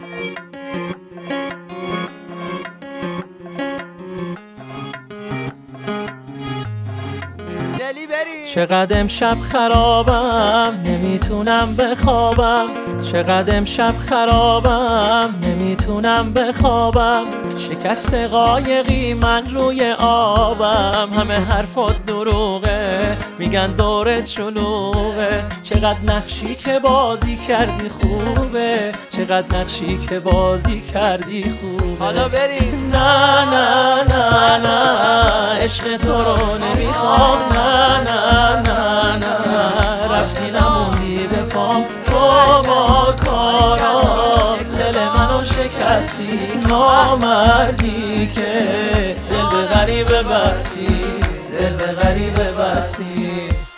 چقدر امشب خرابم نمیتونم بخوابم، چقدر امشب خرابم نمیتونم بخوابم. شکست قایقی من روی آبم، همه حرفات دروغه میگن دورت شلوغه. چقدر نقشی که بازی کردی خوبه، چقدر نقشی که بازی کردی خوبه. حالا بریم. نه نه نه نه عشق تو رو نمیخوام، نه نه نه نه رفتی نموندی به پام. تو با کارات دل منو شکستی، نامردی که دل به غریبه بستی، دل به غریبه بستی.